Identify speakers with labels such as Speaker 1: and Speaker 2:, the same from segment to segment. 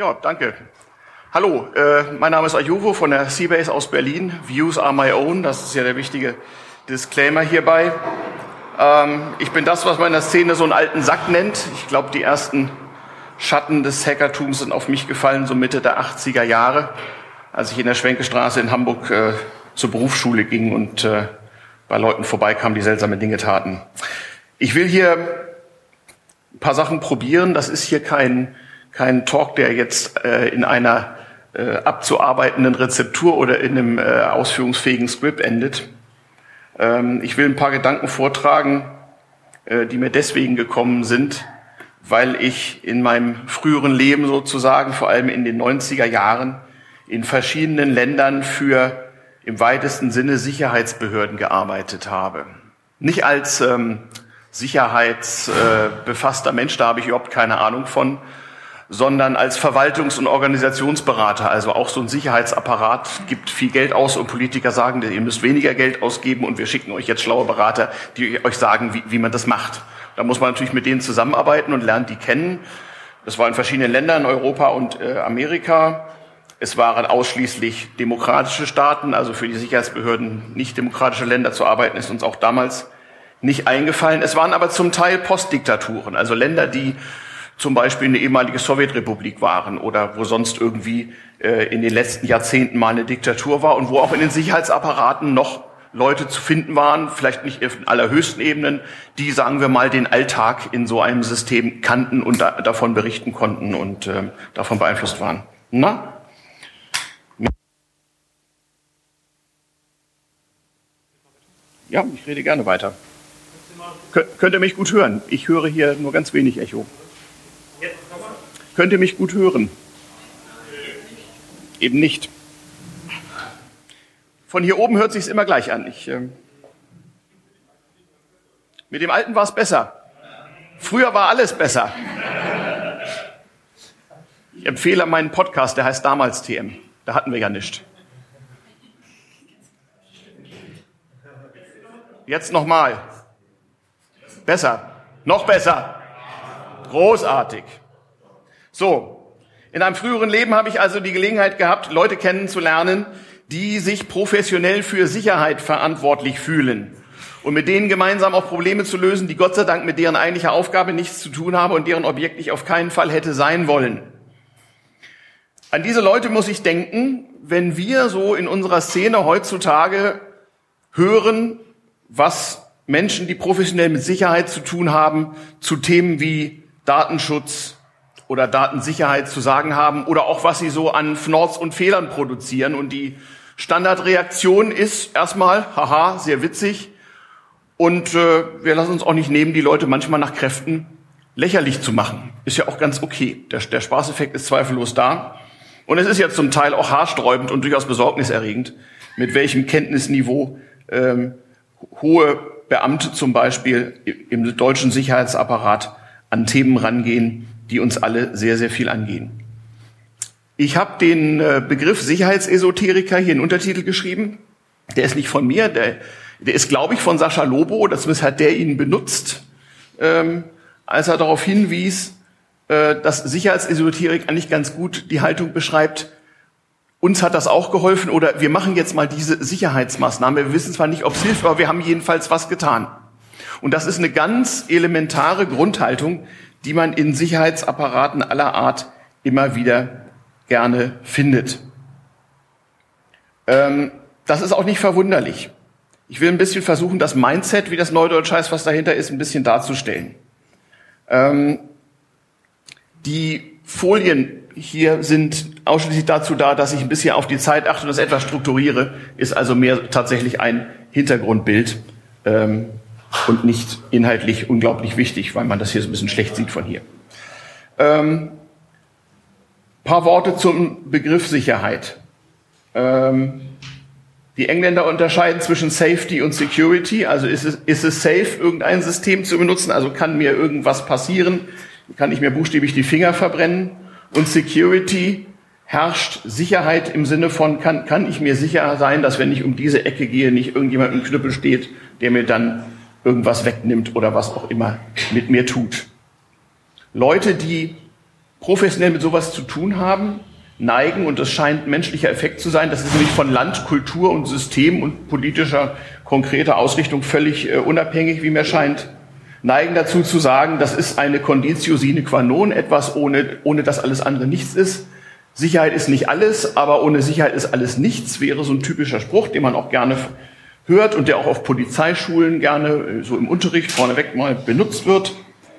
Speaker 1: Ja, danke. Hallo, mein Name ist Ajuvo von der Seabase aus Berlin. Views are my own, das ist ja der wichtige Disclaimer hierbei. Ich bin das, was man in der Szene so einen alten Sack nennt. Ich glaube, die ersten Schatten des Hackertums sind auf mich gefallen, so Mitte der 80er Jahre, als ich in der Schwenkestraße in Hamburg zur Berufsschule ging und bei Leuten vorbeikam, die seltsame Dinge taten. Ich will hier ein paar Sachen probieren. Das ist hier kein Talk, der jetzt in einer abzuarbeitenden Rezeptur oder in einem ausführungsfähigen Skript endet. Ich will ein paar Gedanken vortragen, die mir deswegen gekommen sind, weil ich in meinem früheren Leben sozusagen, vor allem in den 90er Jahren, in verschiedenen Ländern für im weitesten Sinne Sicherheitsbehörden gearbeitet habe. Nicht als sicherheitsbefasster Mensch, da habe ich überhaupt keine Ahnung von, sondern als Verwaltungs- und Organisationsberater, also auch so ein Sicherheitsapparat gibt viel Geld aus und Politiker sagen, ihr müsst weniger Geld ausgeben und wir schicken euch jetzt schlaue Berater, die euch sagen, wie man das macht. Da muss man natürlich mit denen zusammenarbeiten und lernt die kennen. Das war in verschiedenen Ländern, Europa und Amerika. Es waren ausschließlich demokratische Staaten, also für die Sicherheitsbehörden nicht demokratische Länder zu arbeiten, ist uns auch damals nicht eingefallen. Es waren aber zum Teil Postdiktaturen, also Länder, die zum Beispiel eine ehemalige Sowjetrepublik waren oder wo sonst irgendwie in den letzten Jahrzehnten mal eine Diktatur war und wo auch in den Sicherheitsapparaten noch Leute zu finden waren, vielleicht nicht auf den allerhöchsten Ebenen, die, sagen wir mal, den Alltag in so einem System kannten und davon berichten konnten und davon beeinflusst waren. Na? Ja, ich rede gerne weiter. Könnt ihr mich gut hören? Ich höre hier nur ganz wenig Echo. Könnt ihr mich gut hören? Eben nicht. Von hier oben hört sich's immer gleich an. Mit dem Alten war es besser. Früher war alles besser. Ich empfehle meinen Podcast, der heißt damals TM. Da hatten wir ja nichts. Jetzt nochmal. Besser. Noch besser. Großartig. So, in einem früheren Leben habe ich also die Gelegenheit gehabt, Leute kennenzulernen, die sich professionell für Sicherheit verantwortlich fühlen und mit denen gemeinsam auch Probleme zu lösen, die Gott sei Dank mit deren eigentlicher Aufgabe nichts zu tun haben und deren Objekt ich auf keinen Fall hätte sein wollen. An diese Leute muss ich denken, wenn wir so in unserer Szene heutzutage hören, was Menschen, die professionell mit Sicherheit zu tun haben, zu Themen wie Datenschutz oder Datensicherheit zu sagen haben oder auch was sie so an Fnords und Fehlern produzieren. Und die Standardreaktion ist erstmal, haha, sehr witzig. Und wir lassen uns auch nicht nehmen, die Leute manchmal nach Kräften lächerlich zu machen. Ist ja auch ganz okay. Der Spaßeffekt ist zweifellos da. Und es ist ja zum Teil auch haarsträubend und durchaus besorgniserregend, mit welchem Kenntnisniveau hohe Beamte zum Beispiel im deutschen Sicherheitsapparat an Themen rangehen, die uns alle sehr, sehr viel angehen. Ich habe den Begriff Sicherheitsesoteriker hier in den Untertitel geschrieben. Der ist nicht von mir, der ist, glaube ich, von Sascha Lobo. Das hat der ihn benutzt, als er darauf hinwies, dass Sicherheitsesoterik eigentlich ganz gut die Haltung beschreibt, uns hat das auch geholfen oder wir machen jetzt mal diese Sicherheitsmaßnahme. Wir wissen zwar nicht, ob es hilft, aber wir haben jedenfalls was getan. Und das ist eine ganz elementare Grundhaltung, die man in Sicherheitsapparaten aller Art immer wieder gerne findet. Das ist auch nicht verwunderlich. Ich will ein bisschen versuchen, das Mindset, wie das Neudeutsch heißt, was dahinter ist, ein bisschen darzustellen. Die Folien hier sind ausschließlich dazu da, dass ich ein bisschen auf die Zeit achte und das etwas strukturiere, ist also mehr tatsächlich ein Hintergrundbild und nicht inhaltlich unglaublich wichtig, weil man das hier so ein bisschen schlecht sieht von hier. Paar Worte zum Begriff Sicherheit. Die Engländer unterscheiden zwischen Safety und Security, also ist es safe, irgendein System zu benutzen, also kann mir irgendwas passieren, kann ich mir buchstäblich die Finger verbrennen. Und Security herrscht Sicherheit im Sinne von, kann ich mir sicher sein, dass wenn ich um diese Ecke gehe, nicht irgendjemand im Knüppel steht, der mir dann irgendwas wegnimmt oder was auch immer mit mir tut. Leute, die professionell mit sowas zu tun haben, neigen, und das scheint ein menschlicher Effekt zu sein, das ist nämlich von Land, Kultur und System und politischer, konkreter Ausrichtung völlig unabhängig, wie mir scheint, neigen dazu zu sagen, das ist eine Conditio sine qua non, etwas ohne das alles andere nichts ist. Sicherheit ist nicht alles, aber ohne Sicherheit ist alles nichts, wäre so ein typischer Spruch, den man auch gerne hört und der auch auf Polizeischulen gerne so im Unterricht vorneweg mal benutzt wird.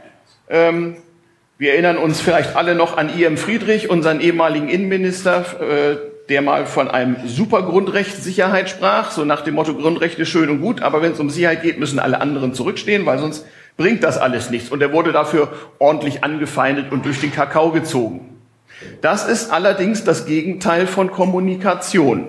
Speaker 1: Wir erinnern uns vielleicht alle noch an I.M. Friedrich, unseren ehemaligen Innenminister, der mal von einem Supergrundrecht Sicherheit sprach, so nach dem Motto, Grundrechte schön und gut, aber wenn es um Sicherheit geht, müssen alle anderen zurückstehen, weil sonst bringt das alles nichts. Und er wurde dafür ordentlich angefeindet und durch den Kakao gezogen. Das ist allerdings das Gegenteil von Kommunikation.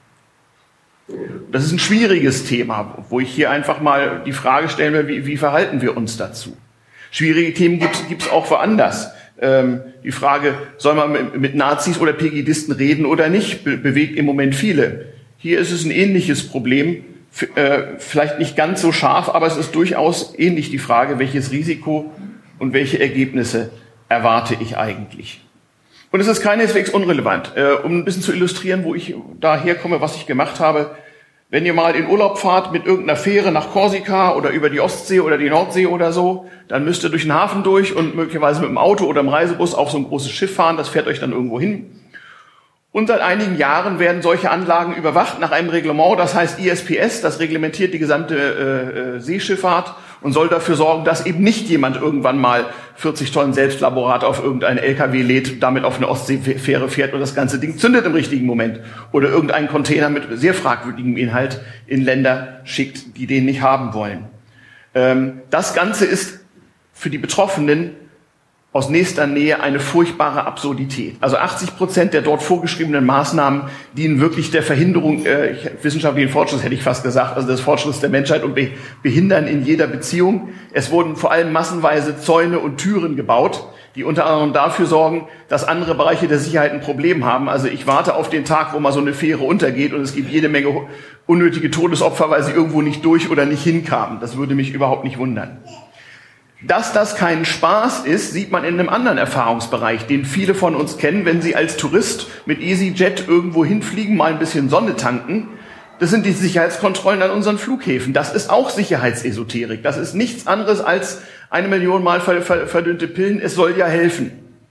Speaker 1: Das ist ein schwieriges Thema, wo ich hier einfach mal die Frage stellen will, wie verhalten wir uns dazu? Schwierige Themen gibt's auch woanders. Die Frage, soll man mit Nazis oder Pegidisten reden oder nicht, bewegt im Moment viele. Hier ist es ein ähnliches Problem, vielleicht nicht ganz so scharf, aber es ist durchaus ähnlich die Frage, welches Risiko und welche Ergebnisse erwarte ich eigentlich. Und es ist keineswegs unrelevant. Um ein bisschen zu illustrieren, wo ich da herkomme, was ich gemacht habe. Wenn ihr mal in Urlaub fahrt mit irgendeiner Fähre nach Korsika oder über die Ostsee oder die Nordsee oder so, dann müsst ihr durch den Hafen durch und möglicherweise mit dem Auto oder im Reisebus auf so ein großes Schiff fahren. Das fährt euch dann irgendwo hin. Und seit einigen Jahren werden solche Anlagen überwacht nach einem Reglement, das heißt ISPS, das reglementiert die gesamte Seeschifffahrt und soll dafür sorgen, dass eben nicht jemand irgendwann mal 40 Tonnen Selbstlaborat auf irgendeinen LKW lädt, damit auf eine Ostseefähre fährt und das ganze Ding zündet im richtigen Moment. Oder irgendeinen Container mit sehr fragwürdigem Inhalt in Länder schickt, die den nicht haben wollen. Das Ganze ist für die Betroffenen aus nächster Nähe eine furchtbare Absurdität. Also 80% der dort vorgeschriebenen Maßnahmen dienen wirklich der Verhinderung wissenschaftlichen Fortschritts, hätte ich fast gesagt, also des Fortschritts der Menschheit und behindern in jeder Beziehung. Es wurden vor allem massenweise Zäune und Türen gebaut, die unter anderem dafür sorgen, dass andere Bereiche der Sicherheit ein Problem haben. Also ich warte auf den Tag, wo mal so eine Fähre untergeht und es gibt jede Menge unnötige Todesopfer, weil sie irgendwo nicht durch oder nicht hinkamen. Das würde mich überhaupt nicht wundern. Dass das kein Spaß ist, sieht man in einem anderen Erfahrungsbereich, den viele von uns kennen, wenn sie als Tourist mit EasyJet irgendwo hinfliegen, mal ein bisschen Sonne tanken. Das sind die Sicherheitskontrollen an unseren Flughäfen. Das ist auch Sicherheitsesoterik. Das ist nichts anderes als 1 Million Mal verdünnte Pillen. Es soll ja helfen.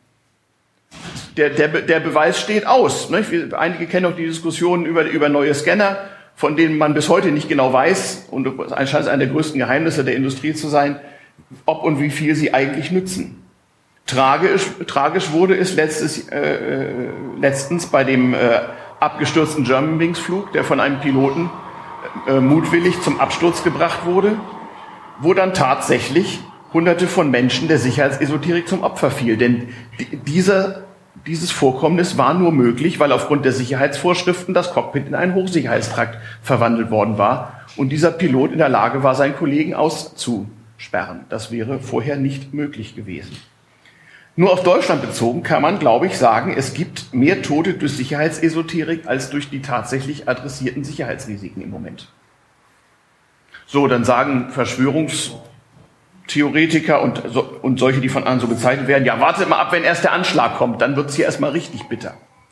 Speaker 1: Der Beweis steht aus. Ne? Einige kennen auch die Diskussionen über neue Scanner, von denen man bis heute nicht genau weiß, und es scheint einer der größten Geheimnisse der Industrie zu sein, ob und wie viel sie eigentlich nützen. Tragisch wurde es letztens bei dem abgestürzten Germanwings-Flug, der von einem Piloten mutwillig zum Absturz gebracht wurde, wo dann tatsächlich Hunderte von Menschen der Sicherheitsesoterik zum Opfer fiel. Denn dieses Vorkommnis war nur möglich, weil aufgrund der Sicherheitsvorschriften das Cockpit in einen Hochsicherheitstrakt verwandelt worden war und dieser Pilot in der Lage war, seinen Kollegen auszusperren. Das wäre vorher nicht möglich gewesen. Nur auf Deutschland bezogen kann man, glaube ich, sagen, es gibt mehr Tote durch Sicherheitsesoterik als durch die tatsächlich adressierten Sicherheitsrisiken im Moment. So, dann sagen Verschwörungstheoretiker und solche, die von anderen so bezeichnet werden, ja, wartet mal ab, wenn erst der Anschlag kommt, dann wird es hier erstmal richtig bitter.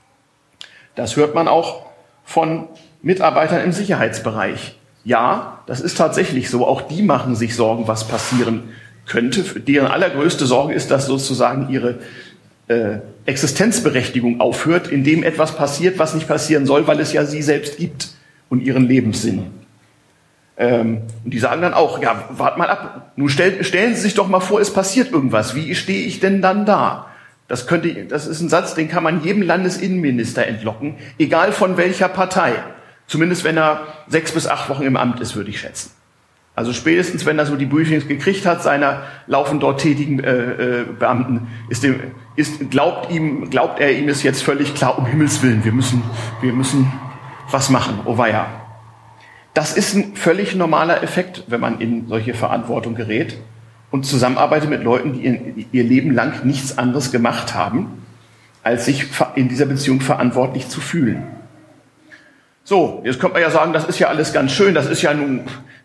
Speaker 1: Das hört man auch von Mitarbeitern im Sicherheitsbereich. Ja, das ist tatsächlich so. Auch die machen sich Sorgen, was passieren könnte. Deren allergrößte Sorge ist, dass sozusagen ihre Existenzberechtigung aufhört, indem etwas passiert, was nicht passieren soll, weil es ja sie selbst gibt und ihren Lebenssinn. Und die sagen dann auch, ja, wart mal ab. Nun stellen Sie sich doch mal vor, es passiert irgendwas. Wie stehe ich denn dann da? Das ist ein Satz, den kann man jedem Landesinnenminister entlocken, egal von welcher Partei. Zumindest wenn er 6 bis 8 Wochen im Amt ist, würde ich schätzen. Also spätestens, wenn er so die Briefings gekriegt hat, seiner laufend dort tätigen Beamten, glaubt er ihm ist jetzt völlig klar, um Himmels Willen, wir müssen was machen, oh weia. Das ist ein völlig normaler Effekt, wenn man in solche Verantwortung gerät und zusammenarbeitet mit Leuten, die ihr Leben lang nichts anderes gemacht haben, als sich in dieser Beziehung verantwortlich zu fühlen. So, jetzt könnte man ja sagen, das ist ja alles ganz schön, das ist ja nun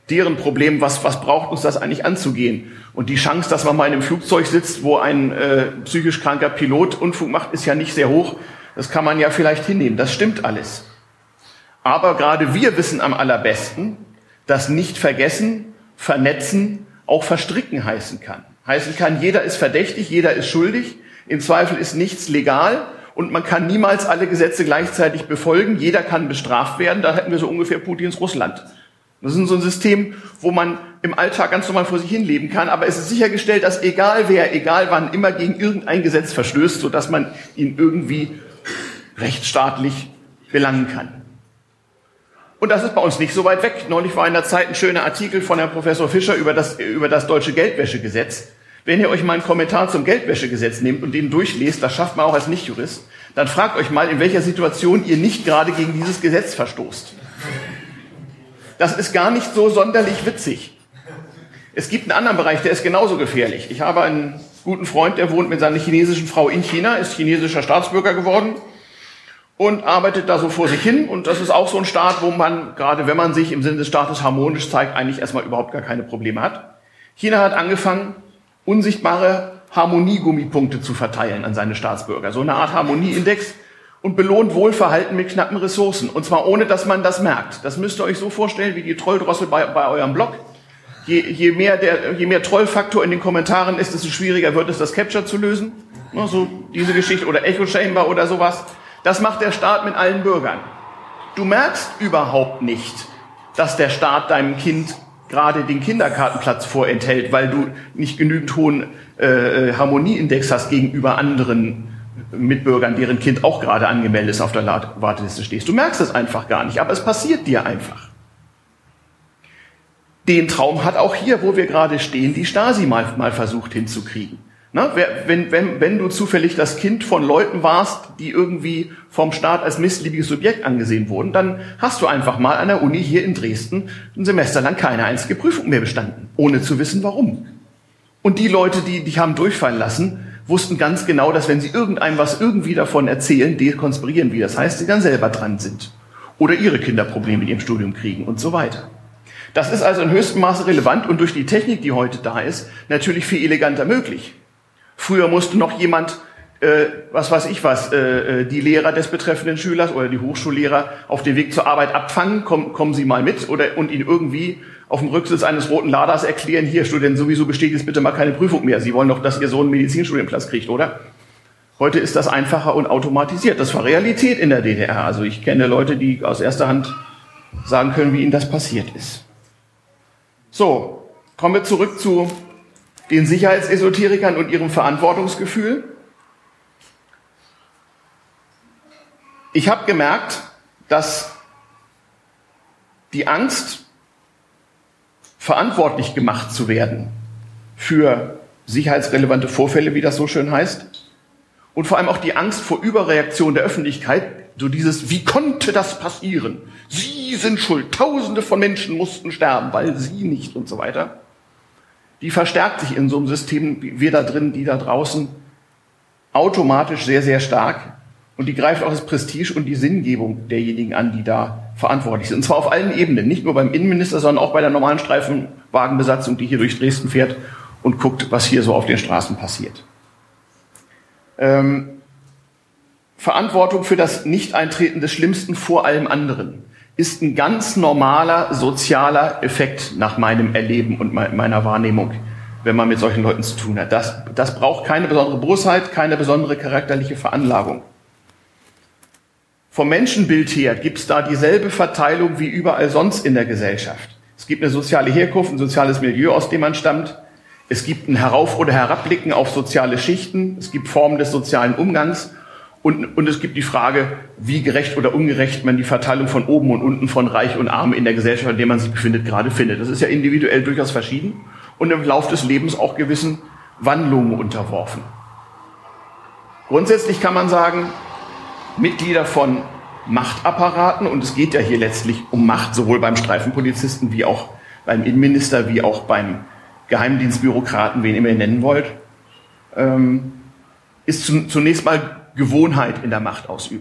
Speaker 1: deren Problem, was braucht uns das eigentlich anzugehen? Und die Chance, dass man mal in einem Flugzeug sitzt, wo ein psychisch kranker Pilot Unfug macht, ist ja nicht sehr hoch. Das kann man ja vielleicht hinnehmen. Das stimmt alles. Aber gerade wir wissen am allerbesten, dass nicht vergessen, vernetzen, auch verstricken heißen kann. Heißen kann, jeder ist verdächtig, jeder ist schuldig, im Zweifel ist nichts legal und man kann niemals alle Gesetze gleichzeitig befolgen, jeder kann bestraft werden, da hätten wir so ungefähr Putins Russland. Das ist so ein System, wo man im Alltag ganz normal vor sich hin leben kann, aber es ist sichergestellt, dass egal wer, egal wann, immer gegen irgendein Gesetz verstößt, sodass man ihn irgendwie rechtsstaatlich belangen kann. Und das ist bei uns nicht so weit weg. Neulich war in der Zeit ein schöner Artikel von Herrn Professor Fischer über das deutsche Geldwäschegesetz. Wenn ihr euch mal einen Kommentar zum Geldwäschegesetz nehmt und den durchlest, das schafft man auch als Nichtjurist, dann fragt euch mal, in welcher Situation ihr nicht gerade gegen dieses Gesetz verstoßt. Das ist gar nicht so sonderlich witzig. Es gibt einen anderen Bereich, der ist genauso gefährlich. Ich habe einen guten Freund, der wohnt mit seiner chinesischen Frau in China, ist chinesischer Staatsbürger geworden und arbeitet da so vor sich hin. Und das ist auch so ein Staat, wo man, gerade wenn man sich im Sinne des Staates harmonisch zeigt, eigentlich erstmal überhaupt gar keine Probleme hat. China hat angefangen, unsichtbare Harmoniegummipunkte zu verteilen an seine Staatsbürger. So eine Art Harmonieindex und belohnt Wohlverhalten mit knappen Ressourcen. Und zwar ohne, dass man das merkt. Das müsst ihr euch so vorstellen wie die Trolldrossel bei eurem Blog. Je mehr Trollfaktor in den Kommentaren ist, desto schwieriger wird es, das Capture zu lösen. So diese Geschichte oder Echo Chamber oder sowas. Das macht der Staat mit allen Bürgern. Du merkst überhaupt nicht, dass der Staat deinem Kind gerade den Kindergartenplatz vorenthält, weil du nicht genügend hohen Harmonieindex hast gegenüber anderen Mitbürgern, deren Kind auch gerade angemeldet ist, auf der Warteliste stehst. Du merkst es einfach gar nicht, aber es passiert dir einfach. Den Traum hat auch hier, wo wir gerade stehen, die Stasi mal versucht hinzukriegen. Na, wenn du zufällig das Kind von Leuten warst, die irgendwie vom Staat als missliebiges Subjekt angesehen wurden, dann hast du einfach mal an der Uni hier in Dresden ein Semester lang keine einzige Prüfung mehr bestanden, ohne zu wissen, warum. Und die Leute, die dich haben durchfallen lassen, wussten ganz genau, dass wenn sie irgendeinem was irgendwie davon erzählen, dekonspirieren, wie das heißt, sie dann selber dran sind. Oder ihre Kinder Probleme mit ihrem Studium kriegen und so weiter. Das ist also in höchstem Maße relevant und durch die Technik, die heute da ist, natürlich viel eleganter möglich. Früher musste noch jemand, die Lehrer des betreffenden Schülers oder die Hochschullehrer auf dem Weg zur Arbeit abfangen, kommen Sie mal mit, und ihn irgendwie auf dem Rücksitz eines roten Laders erklären, hier, Student, sowieso besteht jetzt bitte mal keine Prüfung mehr. Sie wollen doch, dass Ihr Sohn einen Medizinstudienplatz kriegt, oder? Heute ist das einfacher und automatisiert. Das war Realität in der DDR. Also ich kenne Leute, die aus erster Hand sagen können, wie ihnen das passiert ist. So, kommen wir zurück zu den Sicherheitsesoterikern und ihrem Verantwortungsgefühl. Ich habe gemerkt, dass die Angst, verantwortlich gemacht zu werden für sicherheitsrelevante Vorfälle, wie das so schön heißt, und vor allem auch die Angst vor Überreaktion der Öffentlichkeit, so dieses, wie konnte das passieren? Sie sind schuld, Tausende von Menschen mussten sterben, weil Sie nicht und so weiter. Die verstärkt sich in so einem System, wir da drin, die da draußen, automatisch sehr, sehr stark. Und die greift auch das Prestige und die Sinngebung derjenigen an, die da verantwortlich sind. Und zwar auf allen Ebenen, nicht nur beim Innenminister, sondern auch bei der normalen Streifenwagenbesatzung, die hier durch Dresden fährt und guckt, was hier so auf den Straßen passiert. Verantwortung für das Nichteintreten des Schlimmsten vor allem anderen ist ein ganz normaler sozialer Effekt nach meinem Erleben und meiner Wahrnehmung, wenn man mit solchen Leuten zu tun hat. Das braucht keine besondere Bosheit, keine besondere charakterliche Veranlagung. Vom Menschenbild her gibt es da dieselbe Verteilung wie überall sonst in der Gesellschaft. Es gibt eine soziale Herkunft, ein soziales Milieu, aus dem man stammt. Es gibt ein Herauf- oder Herabblicken auf soziale Schichten. Es gibt Formen des sozialen Umgangs. Und es gibt die Frage, wie gerecht oder ungerecht man die Verteilung von oben und unten, von Reich und Arm in der Gesellschaft, in der man sich befindet, gerade findet. Das ist ja individuell durchaus verschieden und im Laufe des Lebens auch gewissen Wandlungen unterworfen. Grundsätzlich kann man sagen, Mitglieder von Machtapparaten, und es geht ja hier letztlich um Macht, sowohl beim Streifenpolizisten wie auch beim Innenminister, wie auch beim Geheimdienstbürokraten, wen immer ihr nennen wollt, ist zunächst mal Gewohnheit in der Machtausübung.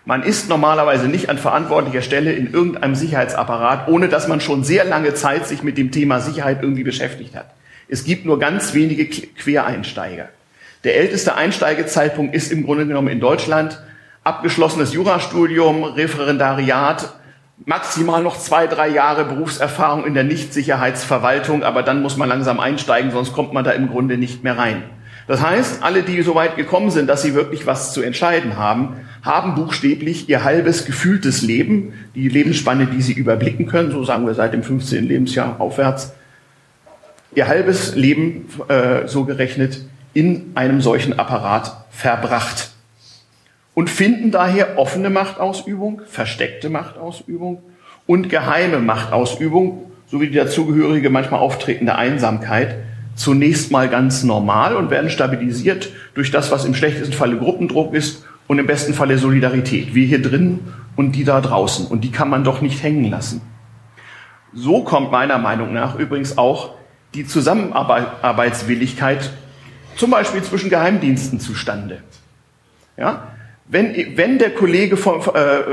Speaker 1: Man ist normalerweise nicht an verantwortlicher Stelle in irgendeinem Sicherheitsapparat, ohne dass man schon sehr lange Zeit sich mit dem Thema Sicherheit irgendwie beschäftigt hat. Es gibt nur ganz wenige Quereinsteiger. Der älteste Einsteigezeitpunkt ist im Grunde genommen in Deutschland abgeschlossenes Jurastudium, Referendariat, maximal noch 2-3 Jahre Berufserfahrung in der Nichtsicherheitsverwaltung, aber dann muss man langsam einsteigen, sonst kommt man da im Grunde nicht mehr rein. Das heißt, alle, die so weit gekommen sind, dass sie wirklich was zu entscheiden haben, haben buchstäblich ihr halbes gefühltes Leben, die Lebensspanne, die sie überblicken können, so sagen wir seit dem 15. Lebensjahr aufwärts, ihr halbes Leben, so gerechnet, in einem solchen Apparat verbracht. Und finden daher offene Machtausübung, versteckte Machtausübung und geheime Machtausübung sowie die dazugehörige manchmal auftretende Einsamkeit zunächst mal ganz normal und werden stabilisiert durch das, was im schlechtesten Falle Gruppendruck ist und im besten Falle Solidarität. Wir hier drin und die da draußen. Und die kann man doch nicht hängen lassen. So kommt meiner Meinung nach übrigens auch die Zusammenarbeitswilligkeit zum Beispiel zwischen Geheimdiensten zustande. Ja? Wenn der Kollege von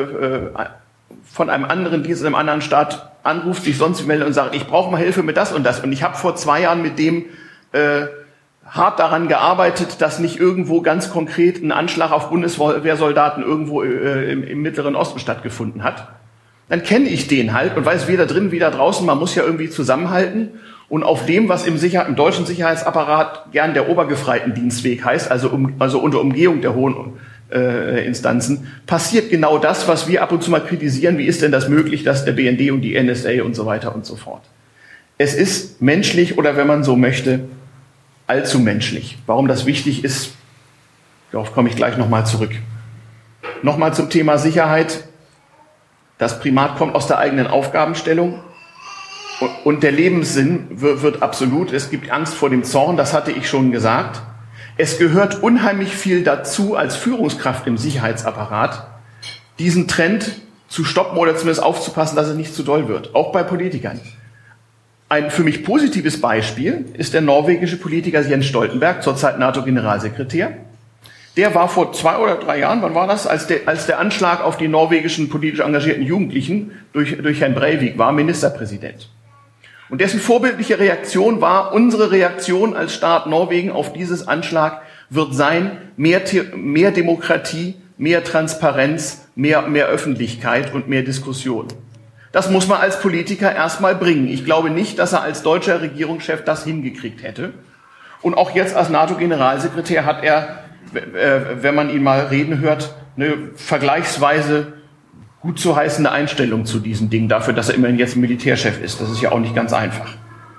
Speaker 1: einem anderen Dienst in einem anderen Staat anruft, sich sonst meldet und sagt, ich brauche mal Hilfe mit das und das. Und ich habe vor 2 Jahren mit dem hart daran gearbeitet, dass nicht irgendwo ganz konkret ein Anschlag auf Bundeswehrsoldaten irgendwo im Mittleren Osten stattgefunden hat, dann kenne ich den halt und weiß weder drin, weder draußen, man muss ja irgendwie zusammenhalten. Und auf dem, was im deutschen Sicherheitsapparat gern der Obergefreitendienstweg heißt, also unter Umgehung der hohen Instanzen, passiert genau das, was wir ab und zu mal kritisieren. Wie ist denn das möglich, dass der BND und die NSA und so weiter und so fort? Es ist menschlich oder wenn man so möchte, allzu menschlich. Warum das wichtig ist, darauf komme ich gleich nochmal zurück. Nochmal zum Thema Sicherheit. Das Primat kommt aus der eigenen Aufgabenstellung und der Lebenssinn wird absolut. Es gibt Angst vor dem Zorn, das hatte ich schon gesagt. Es gehört unheimlich viel dazu, als Führungskraft im Sicherheitsapparat, diesen Trend zu stoppen oder zumindest aufzupassen, dass er nicht zu doll wird, auch bei Politikern. Ein für mich positives Beispiel ist der norwegische Politiker Jens Stoltenberg, zurzeit NATO-Generalsekretär. Der war vor 2 oder 3 Jahren, wann war das, als der Anschlag auf die norwegischen politisch engagierten Jugendlichen durch Herrn Breivik war, Ministerpräsident. Und dessen vorbildliche Reaktion war, unsere Reaktion als Staat Norwegen auf dieses Anschlag wird sein, mehr Demokratie, mehr Transparenz, mehr Öffentlichkeit und mehr Diskussion. Das muss man als Politiker erstmal bringen. Ich glaube nicht, dass er als deutscher Regierungschef das hingekriegt hätte. Und auch jetzt als NATO-Generalsekretär hat er, wenn man ihn mal reden hört, eine vergleichsweise gut zu heißende Einstellung zu diesem Ding, dafür, dass er immerhin jetzt Militärchef ist. Das ist ja auch nicht ganz einfach.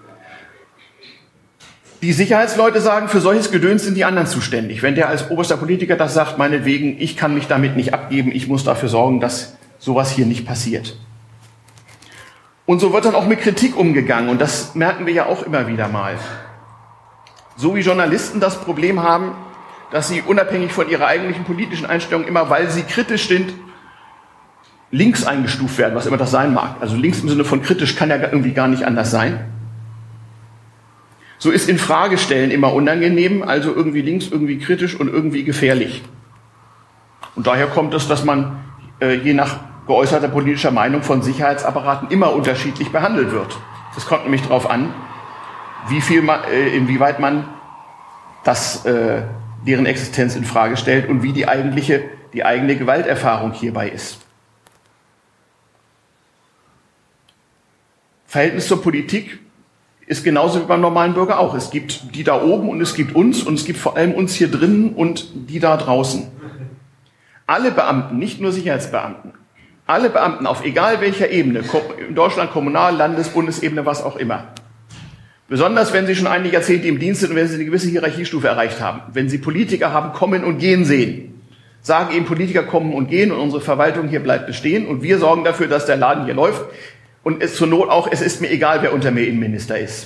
Speaker 1: Die Sicherheitsleute sagen, für solches Gedöns sind die anderen zuständig. Wenn der als oberster Politiker das sagt, meinetwegen, ich kann mich damit nicht abgeben, ich muss dafür sorgen, dass sowas hier nicht passiert. Und so wird dann auch mit Kritik umgegangen. Und das merken wir ja auch immer wieder mal. So wie Journalisten das Problem haben, dass sie unabhängig von ihrer eigentlichen politischen Einstellung immer, weil sie kritisch sind, links eingestuft werden, was immer das sein mag. Also links im Sinne von kritisch kann ja irgendwie gar nicht anders sein. So ist Infragestellen immer unangenehm, also irgendwie links, irgendwie kritisch und irgendwie gefährlich. Und daher kommt es, dass man je nach geäußerter politischer Meinung von Sicherheitsapparaten immer unterschiedlich behandelt wird. Es kommt nämlich darauf an, inwieweit man deren Existenz in Frage stellt und wie die eigene Gewalterfahrung hierbei ist. Verhältnis zur Politik ist genauso wie beim normalen Bürger auch. Es gibt die da oben und es gibt uns und es gibt vor allem uns hier drinnen und die da draußen. Alle Beamten, nicht nur Sicherheitsbeamten, alle Beamten auf egal welcher Ebene, in Deutschland Kommunal-, Landes-, Bundesebene, was auch immer, besonders wenn sie schon einige Jahrzehnte im Dienst sind und wenn sie eine gewisse Hierarchiestufe erreicht haben, wenn sie Politiker haben kommen und gehen sehen, sagen eben Politiker kommen und gehen und unsere Verwaltung hier bleibt bestehen und wir sorgen dafür, dass der Laden hier läuft. Und es zur Not auch, es ist mir egal, wer unter mir Innenminister ist.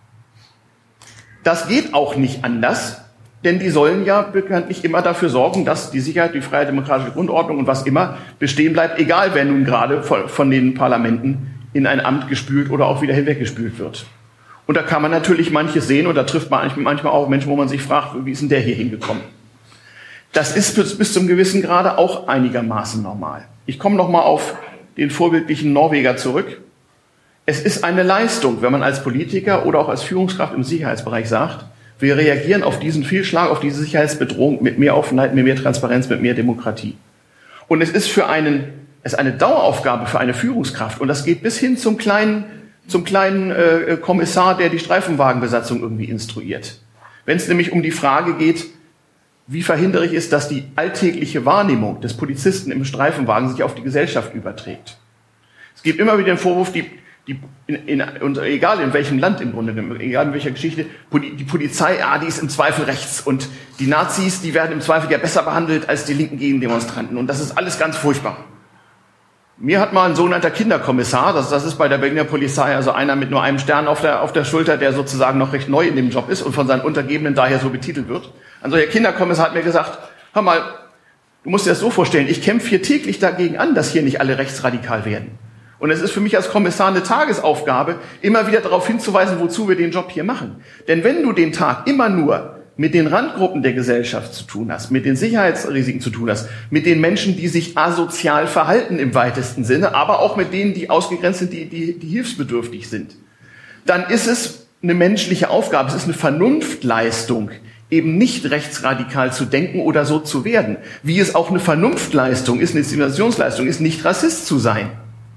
Speaker 1: Das geht auch nicht anders, denn die sollen ja bekanntlich immer dafür sorgen, dass die Sicherheit, die freie demokratische Grundordnung und was immer bestehen bleibt, egal wer nun gerade von den Parlamenten in ein Amt gespült oder auch wieder hinweggespült wird. Und da kann man natürlich manches sehen und da trifft man manchmal auch Menschen, wo man sich fragt, wie ist denn der hier hingekommen? Das ist bis zum gewissen Grade auch einigermaßen normal. Ich komme nochmal auf den vorbildlichen Norweger zurück. Es ist eine Leistung, wenn man als Politiker oder auch als Führungskraft im Sicherheitsbereich sagt, wir reagieren auf diesen Fehlschlag, auf diese Sicherheitsbedrohung mit mehr Offenheit, mit mehr Transparenz, mit mehr Demokratie. Und es ist eine Daueraufgabe für eine Führungskraft. Und das geht bis hin zum kleinen Kommissar, der die Streifenwagenbesatzung irgendwie instruiert. Wenn es nämlich um die Frage geht, wie verhindere ich es, dass die alltägliche Wahrnehmung des Polizisten im Streifenwagen sich auf die Gesellschaft überträgt. Es gibt immer wieder den Vorwurf, egal in welchem Land im Grunde, egal in welcher Geschichte, die Polizei, die ist im Zweifel rechts und die Nazis, die werden im Zweifel ja besser behandelt als die linken Gegendemonstranten und das ist alles ganz furchtbar. Mir hat mal ein sogenannter Kinderkommissar, das ist bei der Berliner Polizei, also einer mit nur einem Stern auf der Schulter, der sozusagen noch recht neu in dem Job ist und von seinen Untergebenen daher so betitelt wird. Ein solcher Kinderkommissar hat mir gesagt, hör mal, du musst dir das so vorstellen, ich kämpfe hier täglich dagegen an, dass hier nicht alle rechtsradikal werden. Und es ist für mich als Kommissar eine Tagesaufgabe, immer wieder darauf hinzuweisen, wozu wir den Job hier machen. Denn wenn du den Tag immer nur mit den Randgruppen der Gesellschaft zu tun hast, mit den Sicherheitsrisiken zu tun hast, mit den Menschen, die sich asozial verhalten im weitesten Sinne, aber auch mit denen, die ausgegrenzt sind, die hilfsbedürftig sind, dann ist es eine menschliche Aufgabe, es ist eine Vernunftleistung, eben nicht rechtsradikal zu denken oder so zu werden. Wie es auch eine Vernunftleistung ist, eine Zivilisationsleistung ist, nicht Rassist zu sein.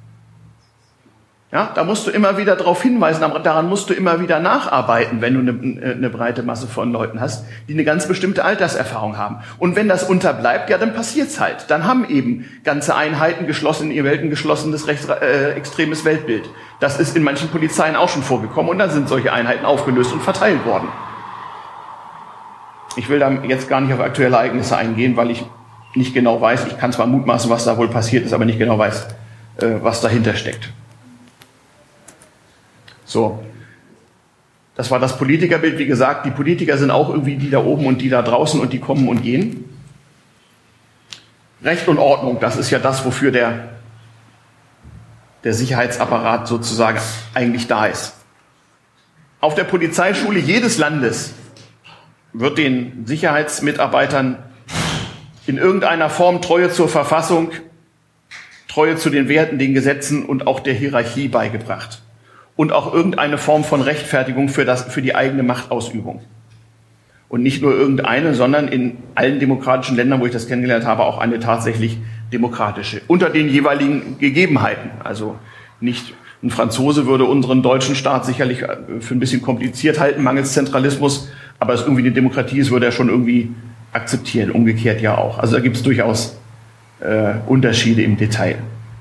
Speaker 1: Ja, da musst du immer wieder darauf hinweisen, daran musst du immer wieder nacharbeiten, wenn du eine breite Masse von Leuten hast, die eine ganz bestimmte Alterserfahrung haben. Und wenn das unterbleibt, ja, dann passiert's halt. Dann haben eben ganze Einheiten in ihr Welten geschlossenes rechtsextremes Weltbild. Das ist in manchen Polizeien auch schon vorgekommen und dann sind solche Einheiten aufgelöst und verteilt worden. Ich will da jetzt gar nicht auf aktuelle Ereignisse eingehen, weil ich nicht genau weiß, ich kann zwar mutmaßen, was da wohl passiert ist, aber nicht genau weiß, was dahinter steckt. So, das war das Politikerbild. Wie gesagt, die Politiker sind auch irgendwie die da oben und die da draußen und die kommen und gehen. Recht und Ordnung, das ist ja das, wofür der Sicherheitsapparat sozusagen eigentlich da ist. Auf der Polizeischule jedes Landes wird den Sicherheitsmitarbeitern in irgendeiner Form Treue zur Verfassung, Treue zu den Werten, den Gesetzen und auch der Hierarchie beigebracht. Und auch irgendeine Form von Rechtfertigung für die eigene Machtausübung. Und nicht nur irgendeine, sondern in allen demokratischen Ländern, wo ich das kennengelernt habe, auch eine tatsächlich demokratische. Unter den jeweiligen Gegebenheiten. Also nicht ein Franzose würde unseren deutschen Staat sicherlich für ein bisschen kompliziert halten, mangels Zentralismus, aber es irgendwie eine Demokratie ist, würde er schon irgendwie akzeptieren. Umgekehrt ja auch. Also da gibt es durchaus Unterschiede im Detail.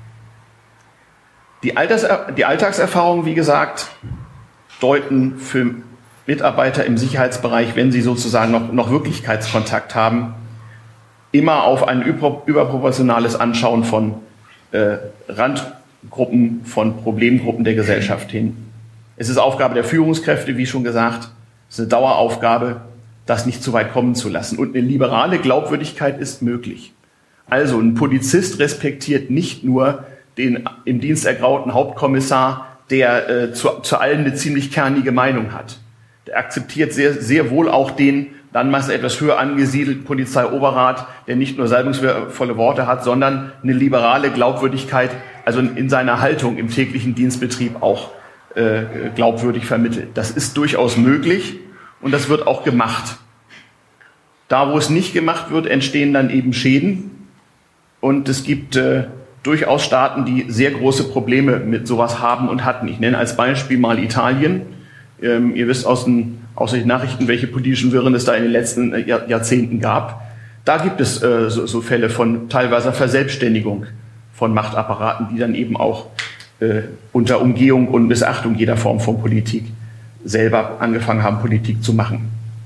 Speaker 1: Die Alltagserfahrungen, wie gesagt, deuten für Mitarbeiter im Sicherheitsbereich, wenn sie sozusagen noch Wirklichkeitskontakt haben, immer auf ein überproportionales Anschauen von Randgruppen, von Problemgruppen der Gesellschaft hin. Es ist Aufgabe der Führungskräfte, wie schon gesagt, es ist eine Daueraufgabe, das nicht zu weit kommen zu lassen. Und eine liberale Glaubwürdigkeit ist möglich. Also ein Polizist respektiert nicht nur den im Dienst ergrauten Hauptkommissar, der zu allem eine ziemlich kernige Meinung hat. Der akzeptiert sehr, sehr wohl auch den dann meist etwas höher angesiedelten Polizeioberrat, der nicht nur salbungsvolle Worte hat, sondern eine liberale Glaubwürdigkeit, also in seiner Haltung im täglichen Dienstbetrieb auch glaubwürdig vermittelt. Das ist durchaus möglich und das wird auch gemacht. Da, wo es nicht gemacht wird, entstehen dann eben Schäden und es gibt durchaus Staaten, die sehr große Probleme mit sowas haben und hatten. Ich nenne als Beispiel mal Italien. Ihr wisst aus den Nachrichten, welche politischen Wirren es da in den letzten Jahrzehnten gab. Da gibt es so Fälle von teilweise Verselbstständigung von Machtapparaten, die dann eben auch unter Umgehung und Missachtung jeder Form von Politik selber angefangen haben, Politik zu machen.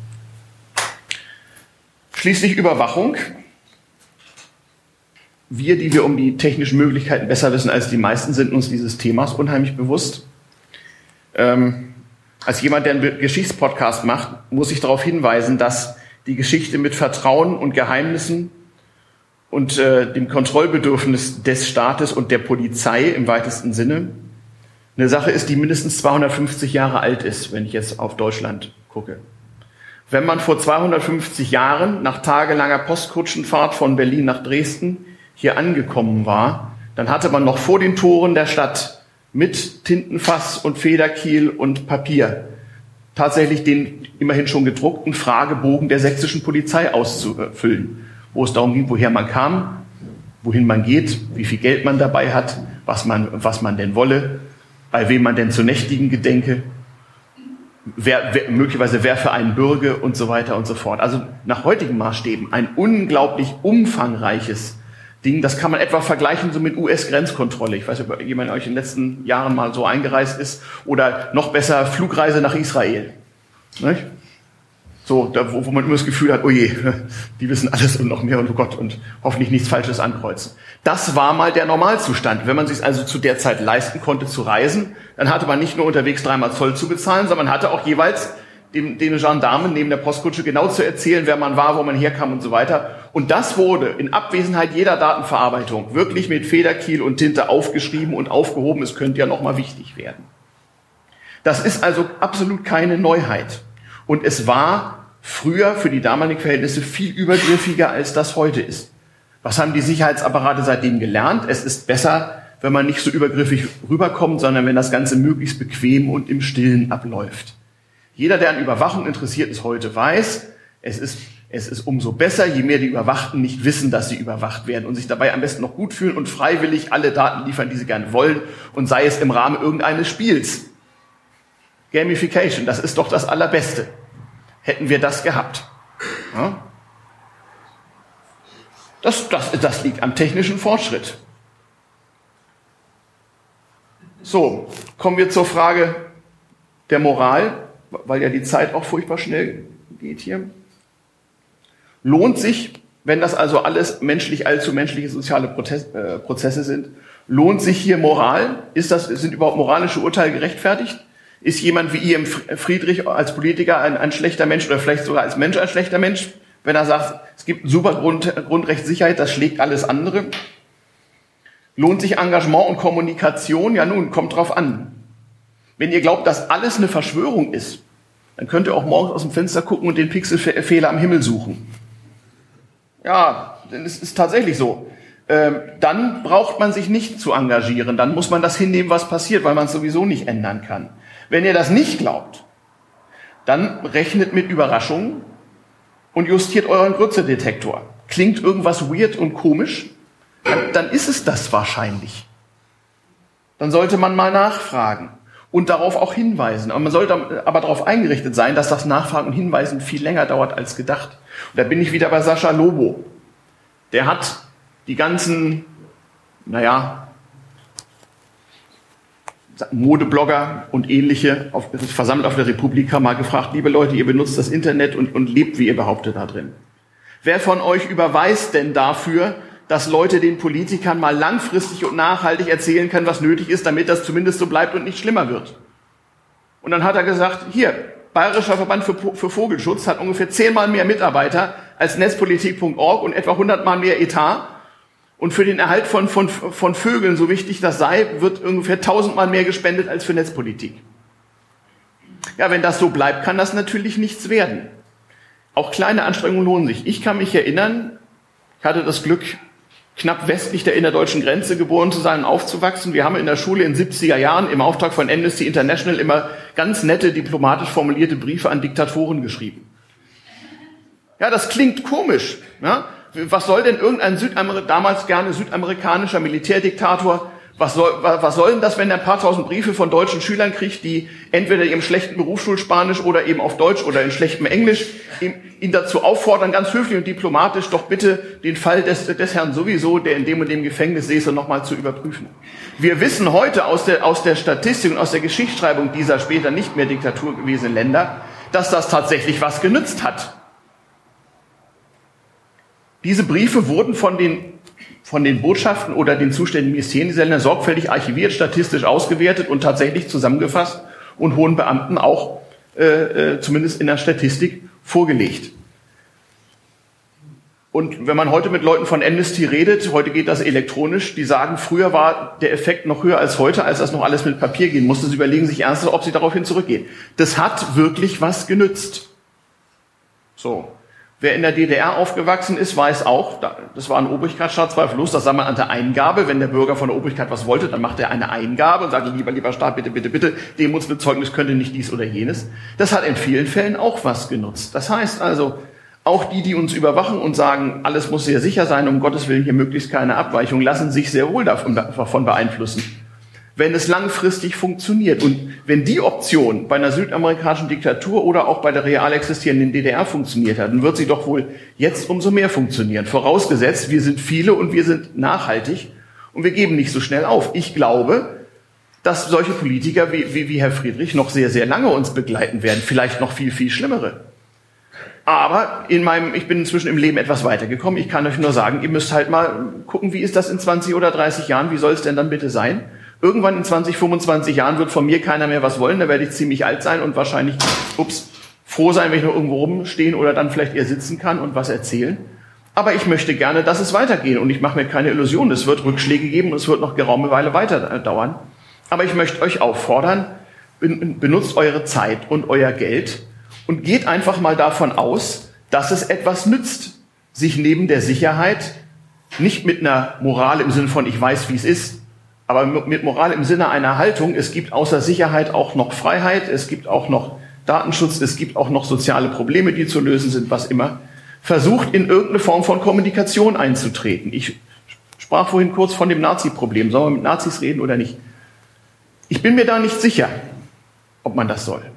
Speaker 1: Schließlich Überwachung. Wir, die wir um die technischen Möglichkeiten besser wissen als die meisten, sind uns dieses Themas unheimlich bewusst. Als jemand, der einen Geschichtspodcast macht, muss ich darauf hinweisen, dass die Geschichte mit Vertrauen und Geheimnissen und dem Kontrollbedürfnis des Staates und der Polizei im weitesten Sinne eine Sache ist, die mindestens 250 Jahre alt ist, wenn ich jetzt auf Deutschland gucke. Wenn man vor 250 Jahren nach tagelanger Postkutschenfahrt von Berlin nach Dresden hier angekommen war, dann hatte man noch vor den Toren der Stadt mit Tintenfass und Federkiel und Papier tatsächlich den immerhin schon gedruckten Fragebogen der sächsischen Polizei auszufüllen, wo es darum ging, woher man kam, wohin man geht, wie viel Geld man dabei hat, was man denn wolle, bei wem man denn zu nächtigen gedenke, möglicherweise wer für einen bürge und so weiter und so fort. Also nach heutigen Maßstäben ein unglaublich umfangreiches Ding. Das kann man etwa vergleichen so mit US-Grenzkontrolle. Ich weiß nicht, ob jemand euch in den letzten Jahren mal so eingereist ist. Oder noch besser Flugreise nach Israel. Nicht? So, da, wo man immer das Gefühl hat, oh je, die wissen alles und noch mehr und oh Gott und hoffentlich nichts Falsches ankreuzen. Das war mal der Normalzustand. Wenn man sich also zu der Zeit leisten konnte zu reisen, dann hatte man nicht nur unterwegs 3-mal Zoll zu bezahlen, sondern man hatte auch jeweils den Gendarmen neben der Postkutsche genau zu erzählen, wer man war, wo man herkam und so weiter. Und das wurde in Abwesenheit jeder Datenverarbeitung wirklich mit Federkiel und Tinte aufgeschrieben und aufgehoben. Es könnte ja noch mal wichtig werden. Das ist also absolut keine Neuheit. Und es war früher für die damaligen Verhältnisse viel übergriffiger, als das heute ist. Was haben die Sicherheitsapparate seitdem gelernt? Es ist besser, wenn man nicht so übergriffig rüberkommt, sondern wenn das Ganze möglichst bequem und im Stillen abläuft. Jeder, der an Überwachung interessiert ist, heute weiß, es ist umso besser, je mehr die Überwachten nicht wissen, dass sie überwacht werden und sich dabei am besten noch gut fühlen und freiwillig alle Daten liefern, die sie gerne wollen, und sei es im Rahmen irgendeines Spiels. Gamification, das ist doch das Allerbeste. Hätten wir das gehabt. Ja? Das liegt am technischen Fortschritt. So, kommen wir zur Frage der Moral, weil ja die Zeit auch furchtbar schnell geht hier. Lohnt sich, wenn das also alles allzu menschliche soziale Prozesse sind, lohnt sich hier Moral? Sind überhaupt moralische Urteile gerechtfertigt? Ist jemand wie I.M. Friedrich als Politiker ein schlechter Mensch oder vielleicht sogar als Mensch ein schlechter Mensch, wenn er sagt, es gibt super Grundrechtssicherheit, das schlägt alles andere? Lohnt sich Engagement und Kommunikation? Ja nun, kommt drauf an. Wenn ihr glaubt, dass alles eine Verschwörung ist, dann könnt ihr auch morgens aus dem Fenster gucken und den Pixelfehler am Himmel suchen. Ja, es ist tatsächlich so. Dann braucht man sich nicht zu engagieren. Dann muss man das hinnehmen, was passiert, weil man es sowieso nicht ändern kann. Wenn ihr das nicht glaubt, dann rechnet mit Überraschungen und justiert euren Grützedetektor. Klingt irgendwas weird und komisch? Dann ist es das wahrscheinlich. Dann sollte man mal nachfragen und darauf auch hinweisen. Aber man sollte aber darauf eingerichtet sein, dass das Nachfragen und Hinweisen viel länger dauert als gedacht. Und da bin ich wieder bei Sascha Lobo. Der hat die ganzen, Modeblogger und ähnliche versammelt auf der Republika mal gefragt, liebe Leute, ihr benutzt das Internet und lebt, wie ihr behauptet, da drin. Wer von euch überweist denn dafür, dass Leute den Politikern mal langfristig und nachhaltig erzählen können, was nötig ist, damit das zumindest so bleibt und nicht schlimmer wird? Und dann hat er gesagt, hier, Bayerischer Verband für Vogelschutz hat ungefähr 10-mal mehr Mitarbeiter als Netzpolitik.org und etwa 100-mal mehr Etat. Und für den Erhalt von Vögeln, so wichtig das sei, wird ungefähr 1000-mal mehr gespendet als für Netzpolitik. Ja, wenn das so bleibt, kann das natürlich nichts werden. Auch kleine Anstrengungen lohnen sich. Ich kann mich erinnern, ich hatte das Glück, knapp westlich der innerdeutschen Grenze geboren zu sein und aufzuwachsen. Wir haben in der Schule in den 70er Jahren im Auftrag von Amnesty International immer ganz nette, diplomatisch formulierte Briefe an Diktatoren geschrieben. Ja, das klingt komisch. Ja? Was soll denn irgendein damals gerne südamerikanischer Militärdiktator, was soll denn das, wenn er ein paar tausend Briefe von deutschen Schülern kriegt, die entweder in ihrem schlechten Berufsschulspanisch oder eben auf Deutsch oder in schlechtem Englisch ihn dazu auffordern, ganz höflich und diplomatisch doch bitte den Fall des Herrn sowieso, der in dem und dem Gefängnis säße, nochmal zu überprüfen. Wir wissen heute aus der Statistik und aus der Geschichtsschreibung dieser später nicht mehr Diktatur gewesenen Länder, dass das tatsächlich was genützt hat. Diese Briefe wurden von den Botschaften oder den zuständigen Ministerien dieser Länder sorgfältig archiviert, statistisch ausgewertet und tatsächlich zusammengefasst und hohen Beamten auch zumindest in der Statistik vorgelegt. Und wenn man heute mit Leuten von Amnesty redet, heute geht das elektronisch, die sagen, früher war der Effekt noch höher als heute, als das noch alles mit Papier gehen musste. Sie überlegen sich ernsthaft, ob sie daraufhin zurückgehen. Das hat wirklich was genützt. So. Wer in der DDR aufgewachsen ist, weiß auch, das war ein Obrigkeitsstaat, zweifellos, das sah man an der Eingabe. Wenn der Bürger von der Obrigkeit was wollte, dann machte er eine Eingabe und sagte, lieber Staat, bitte, bitte, bitte, Demutsbezeugnis könnte nicht dies oder jenes. Das hat in vielen Fällen auch was genutzt. Das heißt also, auch die uns überwachen und sagen, alles muss sehr sicher sein, um Gottes Willen hier möglichst keine Abweichung, lassen sich sehr wohl davon beeinflussen, wenn es langfristig funktioniert. Und wenn die Option bei einer südamerikanischen Diktatur oder auch bei der real existierenden DDR funktioniert hat, dann wird sie doch wohl jetzt umso mehr funktionieren. Vorausgesetzt, wir sind viele und wir sind nachhaltig und wir geben nicht so schnell auf. Ich glaube, dass solche Politiker wie Herr Friedrich noch sehr, sehr lange uns begleiten werden, vielleicht noch viel, viel schlimmere. Aber ich bin inzwischen im Leben etwas weitergekommen. Ich kann euch nur sagen, ihr müsst halt mal gucken, wie ist das in 20 oder 30 Jahren? Wie soll es denn dann bitte sein? Irgendwann in 20, 25 Jahren wird von mir keiner mehr was wollen. Da werde ich ziemlich alt sein und wahrscheinlich, froh sein, wenn ich noch irgendwo rumstehen oder dann vielleicht eher sitzen kann und was erzählen. Aber ich möchte gerne, dass es weitergeht und ich mache mir keine Illusionen. Es wird Rückschläge geben und es wird noch geraume Weile weiter dauern. Aber ich möchte euch auffordern, benutzt eure Zeit und euer Geld und geht einfach mal davon aus, dass es etwas nützt, sich neben der Sicherheit nicht mit einer Moral im Sinne von ich weiß, wie es ist, aber mit Moral im Sinne einer Haltung, es gibt außer Sicherheit auch noch Freiheit, es gibt auch noch Datenschutz, es gibt auch noch soziale Probleme, die zu lösen sind, was immer, versucht in irgendeine Form von Kommunikation einzutreten. Ich sprach vorhin kurz von dem Nazi-Problem. Sollen wir mit Nazis reden oder nicht? Ich bin mir da nicht sicher, ob man das soll.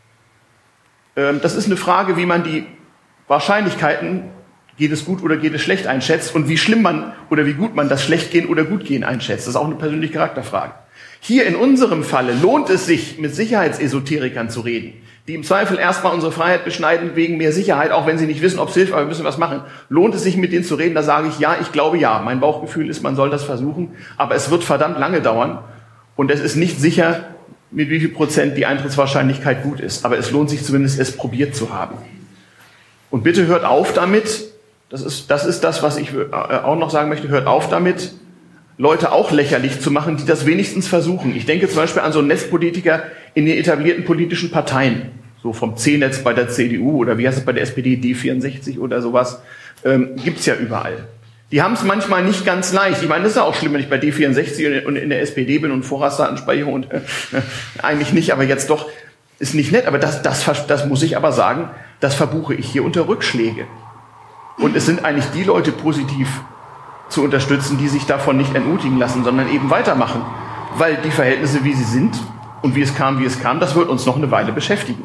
Speaker 1: Das ist eine Frage, wie man die Wahrscheinlichkeiten, geht es gut oder geht es schlecht, einschätzt und wie schlimm man oder wie gut man das Schlechtgehen oder Gutgehen einschätzt. Das ist auch eine persönliche Charakterfrage. Hier in unserem Falle lohnt es sich, mit Sicherheitsesoterikern zu reden, die im Zweifel erstmal unsere Freiheit beschneiden wegen mehr Sicherheit, auch wenn sie nicht wissen, ob es hilft, aber wir müssen was machen. Lohnt es sich, mit denen zu reden? Da sage ich ja, ich glaube ja. Mein Bauchgefühl ist, man soll das versuchen, aber es wird verdammt lange dauern und es ist nicht sicher, mit wie viel Prozent die Eintrittswahrscheinlichkeit gut ist. Aber es lohnt sich zumindest, es probiert zu haben. Und bitte hört auf damit, das ist das, was ich auch noch sagen möchte, hört auf damit, Leute auch lächerlich zu machen, die das wenigstens versuchen. Ich denke zum Beispiel an so einen Netzpolitiker in den etablierten politischen Parteien, so vom C-Netz bei der CDU oder wie heißt es bei der SPD, D64 oder sowas, gibt's ja überall. Die haben es manchmal nicht ganz leicht. Ich meine, das ist ja auch schlimm, wenn ich bei D64 und in der SPD bin und Vorratsdatenspeicherung und eigentlich nicht, aber jetzt doch, ist nicht nett. Aber das muss ich aber sagen, das verbuche ich hier unter Rückschläge. Und es sind eigentlich die Leute positiv zu unterstützen, die sich davon nicht entmutigen lassen, sondern eben weitermachen. Weil die Verhältnisse, wie sie sind und wie es kam, das wird uns noch eine Weile beschäftigen.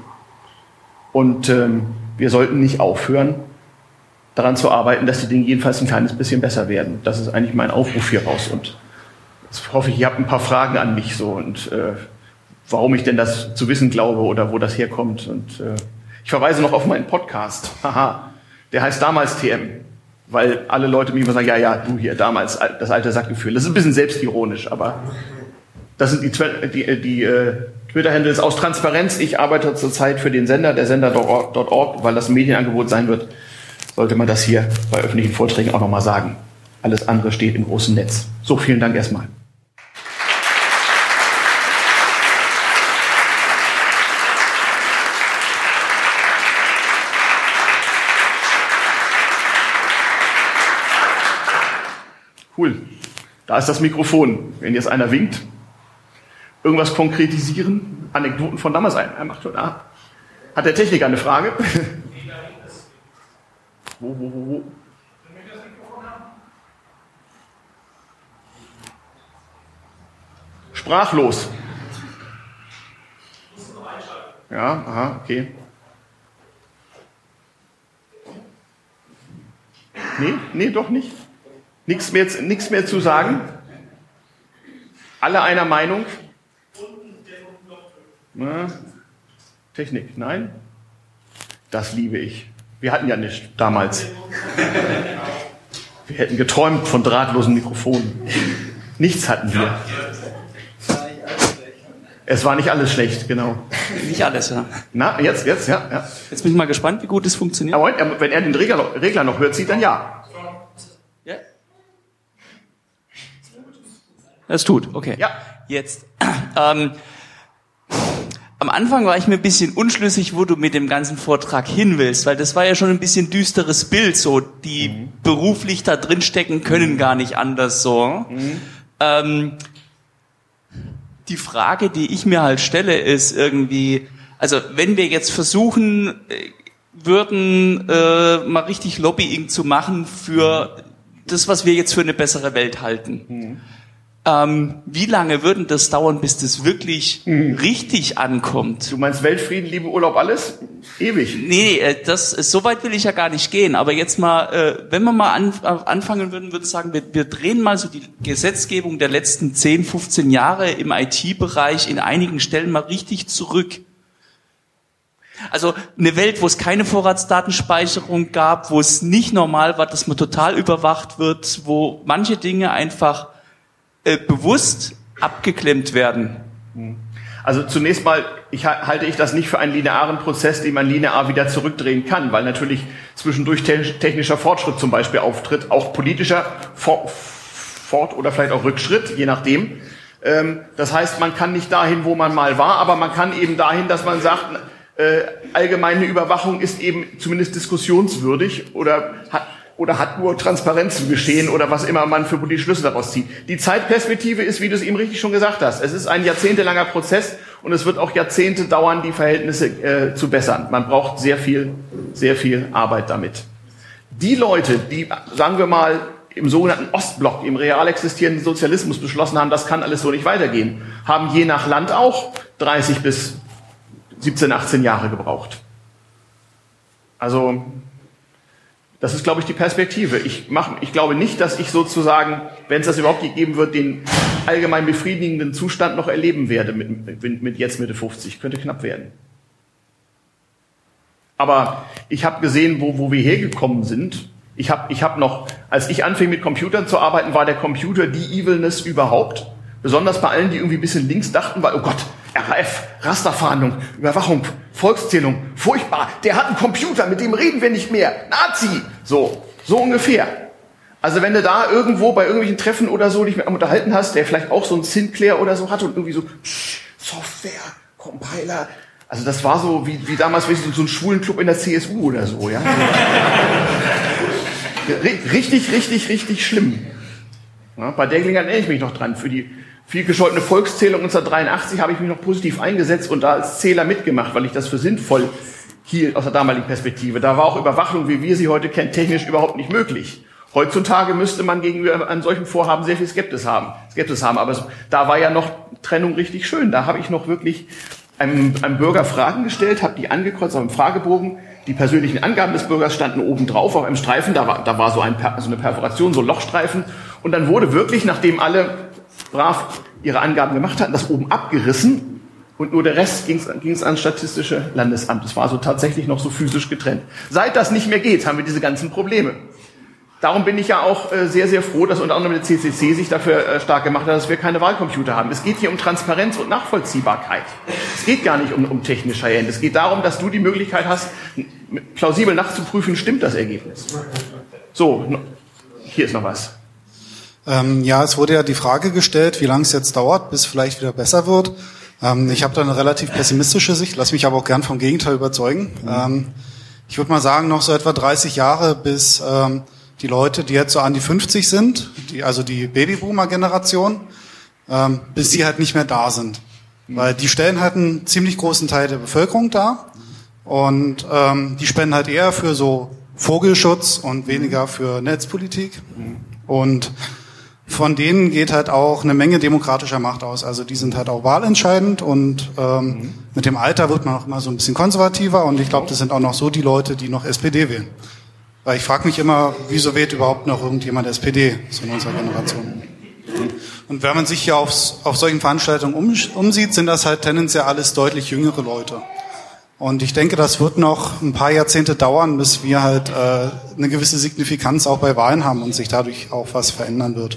Speaker 1: Und wir sollten nicht aufhören, daran zu arbeiten, dass die Dinge jedenfalls ein kleines bisschen besser werden. Das ist eigentlich mein Aufruf hier raus. Und jetzt hoffe ich, ihr habt ein paar Fragen an mich so und warum ich denn das zu wissen glaube oder wo das herkommt. Und ich verweise noch auf meinen Podcast. Haha, der heißt damals TM, weil alle Leute mir immer sagen, ja, du hier, damals, das alte Sackgefühl. Das ist ein bisschen selbstironisch, aber das sind die Twitter-Handles aus Transparenz. Ich arbeite zurzeit für den Sender, der Sender.org, weil das ein Medienangebot sein wird. Sollte man das hier bei öffentlichen Vorträgen auch nochmal sagen. Alles andere steht im großen Netz. So, vielen Dank erstmal. Cool. Da ist das Mikrofon. Wenn jetzt einer winkt, irgendwas konkretisieren, Anekdoten von damals macht. Hat der Techniker eine Frage? Wo? Sprachlos. Ja, aha, okay. Nee, doch nicht. Nichts mehr zu sagen. Alle einer Meinung. Na, Technik, nein. Das liebe ich. Wir hatten ja nicht damals. Wir hätten geträumt von drahtlosen Mikrofonen. Nichts hatten wir. Es war nicht alles schlecht, genau.
Speaker 2: Nicht alles, ja.
Speaker 1: Na, jetzt, ja.
Speaker 2: Jetzt bin ich mal gespannt, wie gut es funktioniert.
Speaker 1: Aber wenn er den Regler noch hört, sieht dann ja.
Speaker 2: Ja. Es tut, okay.
Speaker 1: Ja.
Speaker 2: Jetzt. am Anfang war ich mir ein bisschen unschlüssig, wo du mit dem ganzen Vortrag hin willst, weil das war ja schon ein bisschen düsteres Bild, so die beruflich da drin stecken können gar nicht anders so. Die Frage, die ich mir halt stelle, ist irgendwie, also wenn wir jetzt versuchen würden, mal richtig Lobbying zu machen für das, was wir jetzt für eine bessere Welt halten. Wie lange würden das dauern, bis das wirklich richtig ankommt?
Speaker 1: Du meinst Weltfrieden, Liebe, Urlaub, alles? Ewig.
Speaker 2: Nee, so weit will ich ja gar nicht gehen. Aber jetzt mal, wenn wir mal anfangen würden, würde ich sagen, wir drehen mal so die Gesetzgebung der letzten 10, 15 Jahre im IT-Bereich in einigen Stellen mal richtig zurück. Also eine Welt, wo es keine Vorratsdatenspeicherung gab, wo es nicht normal war, dass man total überwacht wird, wo manche Dinge einfach bewusst abgeklemmt werden.
Speaker 1: Also zunächst mal halte ich das nicht für einen linearen Prozess, den man linear wieder zurückdrehen kann, weil natürlich zwischendurch technischer Fortschritt zum Beispiel auftritt, auch politischer Fort- oder vielleicht auch Rückschritt, je nachdem. Das heißt, man kann nicht dahin, wo man mal war, aber man kann eben dahin, dass man sagt, allgemeine Überwachung ist eben zumindest diskussionswürdig oder hat nur Transparenz zu geschehen oder was immer man für die Schlüsse daraus zieht. Die Zeitperspektive ist, wie du es eben richtig schon gesagt hast, es ist ein jahrzehntelanger Prozess und es wird auch Jahrzehnte dauern, die Verhältnisse zu bessern. Man braucht sehr viel Arbeit damit. Die Leute, die, sagen wir mal, im sogenannten Ostblock, im real existierenden Sozialismus beschlossen haben, das kann alles so nicht weitergehen, haben je nach Land auch 30 bis 17, 18 Jahre gebraucht. Also das ist, glaube ich, die Perspektive. Ich glaube nicht, dass ich sozusagen, wenn es das überhaupt gegeben wird, den allgemein befriedigenden Zustand noch erleben werde mit jetzt Mitte 50. Könnte knapp werden. Aber ich habe gesehen, wo wir hergekommen sind. Ich hab noch, als ich anfing mit Computern zu arbeiten, war der Computer die Evilness überhaupt. Besonders bei allen, die irgendwie ein bisschen links dachten, weil, oh Gott, RAF, Rasterfahndung, Überwachung, Volkszählung, furchtbar. Der hat einen Computer, mit dem reden wir nicht mehr. Nazi! So ungefähr. Also wenn du da irgendwo bei irgendwelchen Treffen oder so dich mit einem unterhalten hast, der vielleicht auch so ein Sinclair oder so hatte und irgendwie so Software, Compiler. Also das war so wie damals so ein Schwulenclub in der CSU oder so, ja. Richtig schlimm. Ja, bei der Gelegenheit erinnere ich mich noch dran. Für die vielgescholtene Volkszählung 1983 habe ich mich noch positiv eingesetzt und da als Zähler mitgemacht, weil ich das für sinnvoll hielt aus der damaligen Perspektive. Da war auch Überwachung, wie wir sie heute kennen, technisch überhaupt nicht möglich. Heutzutage müsste man gegenüber einem solchen Vorhaben sehr viel Skepsis haben. Aber da war ja noch Trennung richtig schön. Da habe ich noch wirklich einem Bürger Fragen gestellt, habe die angekreuzt auf dem Fragebogen. Die persönlichen Angaben des Bürgers standen oben drauf auf einem Streifen. Da war so eine Perforation, so Lochstreifen. Und dann wurde wirklich, nachdem alle brav ihre Angaben gemacht hatten, das oben abgerissen und nur der Rest ging's ans Statistische Landesamt. Es war so tatsächlich noch so physisch getrennt. Seit das nicht mehr geht, haben wir diese ganzen Probleme. Darum bin ich ja auch sehr, sehr froh, dass unter anderem der CCC sich dafür stark gemacht hat, dass wir keine Wahlcomputer haben. Es geht hier um Transparenz und Nachvollziehbarkeit. Es geht gar nicht um technische High-End. Es geht darum, dass du die Möglichkeit hast, plausibel nachzuprüfen, stimmt das Ergebnis. So, hier ist noch was.
Speaker 3: Ja, es wurde ja die Frage gestellt, wie lange es jetzt dauert, bis vielleicht wieder besser wird. Ich habe da eine relativ pessimistische Sicht, lass mich aber auch gern vom Gegenteil überzeugen. Ich würde mal sagen, noch so etwa 30 Jahre, bis die Leute, die jetzt so an die 50 sind, also die Babyboomer-Generation, bis die halt nicht mehr da sind. Weil die stellen halt einen ziemlich großen Teil der Bevölkerung dar und die spenden halt eher für so Vogelschutz und weniger für Netzpolitik. Und von denen geht halt auch eine Menge demokratischer Macht aus. Also die sind halt auch wahlentscheidend und mit dem Alter wird man auch immer so ein bisschen konservativer und ich glaube, das sind auch noch so die Leute, die noch SPD wählen. Weil ich frage mich immer, wieso wählt überhaupt noch irgendjemand SPD, so in unserer Generation. Und wenn man sich hier auf solchen Veranstaltungen umsieht, sind das halt tendenziell alles deutlich jüngere Leute. Und ich denke, das wird noch ein paar Jahrzehnte dauern, bis wir halt eine gewisse Signifikanz auch bei Wahlen haben und sich dadurch auch was verändern wird.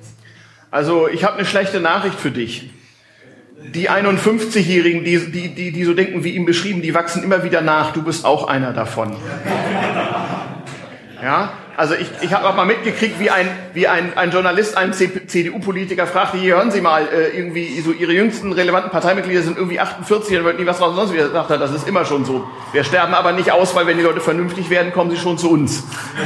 Speaker 1: Also ich habe eine schlechte Nachricht für dich. Die 51-Jährigen, die so denken wie ihm beschrieben, die wachsen immer wieder nach. Du bist auch einer davon. Ja, Also ich habe auch mal mitgekriegt, wie ein Journalist einen CDU-Politiker fragte, hier hören Sie mal, irgendwie so Ihre jüngsten relevanten Parteimitglieder sind irgendwie 48, dann wird nie was draus, sonst wieder sagt er, das ist immer schon so. Wir sterben aber nicht aus, weil wenn die Leute vernünftig werden, kommen sie schon zu uns.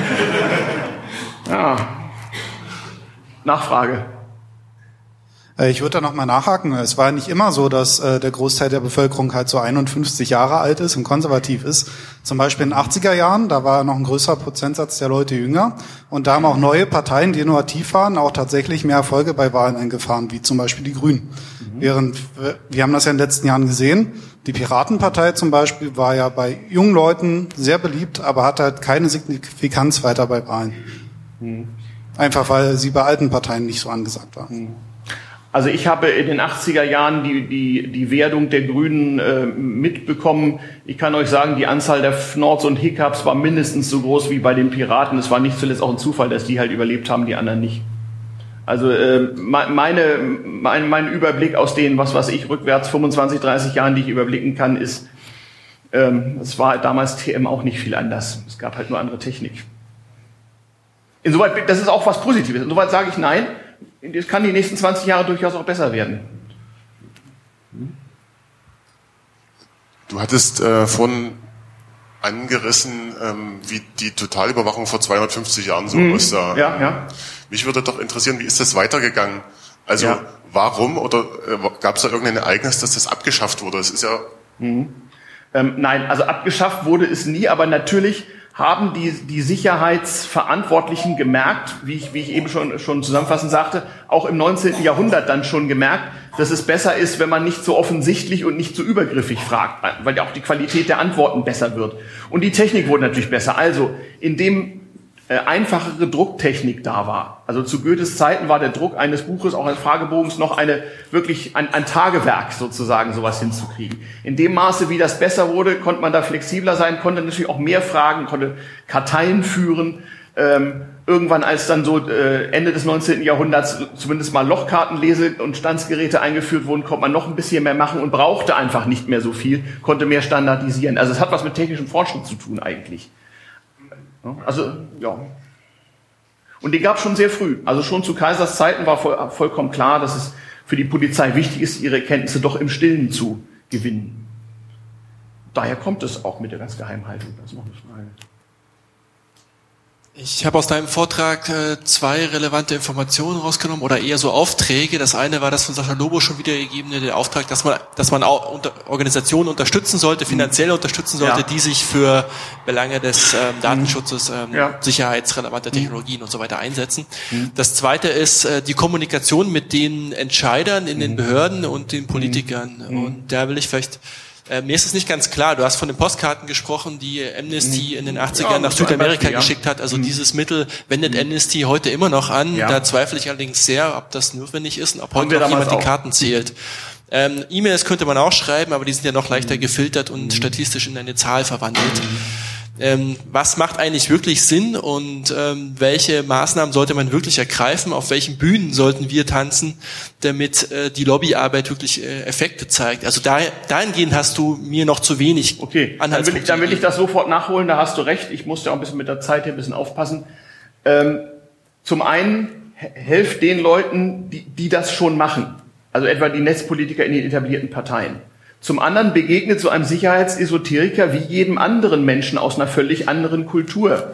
Speaker 1: Ja. Nachfrage.
Speaker 3: Ich würde da nochmal nachhaken. Es war nicht immer so, dass der Großteil der Bevölkerung halt so 51 Jahre alt ist und konservativ ist. Zum Beispiel in den 80er Jahren, da war noch ein größerer Prozentsatz der Leute jünger. Und da haben auch neue Parteien, die innovativ waren, auch tatsächlich mehr Erfolge bei Wahlen eingefahren, wie zum Beispiel die Grünen. Während, wir haben das ja in den letzten Jahren gesehen, die Piratenpartei zum Beispiel war ja bei jungen Leuten sehr beliebt, aber hat halt keine Signifikanz weiter bei Wahlen. Einfach weil sie bei alten Parteien nicht so angesagt waren.
Speaker 1: Also ich habe in den 80er Jahren die Werdung der Grünen mitbekommen. Ich kann euch sagen, die Anzahl der Fnords und Hiccups war mindestens so groß wie bei den Piraten. Es war nicht zuletzt auch ein Zufall, dass die halt überlebt haben, die anderen nicht. Also mein Überblick aus den, was weiß ich, rückwärts 25, 30 Jahren, die ich überblicken kann, ist, es war damals TM auch nicht viel anders. Es gab halt nur andere Technik. Insoweit, das ist auch was Positives. Insoweit sage ich nein. Es kann die nächsten 20 Jahre durchaus auch besser werden.
Speaker 4: Du hattest vorhin angerissen, wie die Totalüberwachung vor 250 Jahren so aussah.
Speaker 1: Ja.
Speaker 4: Mich würde doch interessieren, wie ist das weitergegangen? Also warum oder gab es da irgendein Ereignis, dass das abgeschafft wurde? Es ist ja
Speaker 1: nein, also abgeschafft wurde es nie, aber natürlich haben die Sicherheitsverantwortlichen gemerkt, wie ich eben schon zusammenfassend sagte, auch im 19. Jahrhundert dann schon gemerkt, dass es besser ist, wenn man nicht so offensichtlich und nicht so übergriffig fragt, weil ja auch die Qualität der Antworten besser wird. Und die Technik wurde natürlich besser. Also, indem einfachere Drucktechnik da war. Also zu Goethes Zeiten war der Druck eines Buches, auch eines Fragebogens, noch ein Tagewerk sozusagen, sowas hinzukriegen. In dem Maße, wie das besser wurde, konnte man da flexibler sein, konnte natürlich auch mehr fragen, konnte Karteien führen. Irgendwann, als dann so Ende des 19. Jahrhunderts zumindest mal Lochkartenlese- und Standsgeräte eingeführt wurden, konnte man noch ein bisschen mehr machen und brauchte einfach nicht mehr so viel, konnte mehr standardisieren. Also es hat was mit technischem Fortschritt zu tun eigentlich. Also, ja. Und den gab es schon sehr früh. Also schon zu Kaisers Zeiten war vollkommen klar, dass es für die Polizei wichtig ist, ihre Kenntnisse doch im Stillen zu gewinnen. Daher kommt es auch mit der Geheimhaltung. Das ist noch eine Frage.
Speaker 5: Ich habe aus deinem Vortrag zwei relevante Informationen rausgenommen oder eher so Aufträge. Das eine war das von Sascha Lobo schon wiedergegebene, der Auftrag, dass man auch Organisationen unterstützen sollte, finanziell unterstützen sollte, die sich für Belange des Datenschutzes, sicherheitsrelevanter Technologien und so weiter einsetzen. Das zweite ist die Kommunikation mit den Entscheidern in den Behörden und den Politikern. Und da will ich vielleicht mir ist es nicht ganz klar, du hast von den Postkarten gesprochen, die Amnesty in den 80ern nach Südamerika geschickt hat. Also dieses Mittel wendet Amnesty heute immer noch an. Ja. Da zweifle ich allerdings sehr, ob das notwendig ist und ob heute noch jemand die Karten zählt. E-Mails könnte man auch schreiben, aber die sind ja noch leichter gefiltert und statistisch in eine Zahl verwandelt. Was macht eigentlich wirklich Sinn und welche Maßnahmen sollte man wirklich ergreifen? Auf welchen Bühnen sollten wir tanzen, damit die Lobbyarbeit wirklich Effekte zeigt? Also dahingehend hast du mir noch zu wenig Anhaltspunkte.
Speaker 1: Dann will ich das sofort nachholen, da hast du recht. Ich musste auch ein bisschen mit der Zeit hier ein bisschen aufpassen. Zum einen helft den Leuten, die das schon machen. Also etwa die Netzpolitiker in den etablierten Parteien. Zum anderen begegnet so einem Sicherheitsesoteriker wie jedem anderen Menschen aus einer völlig anderen Kultur.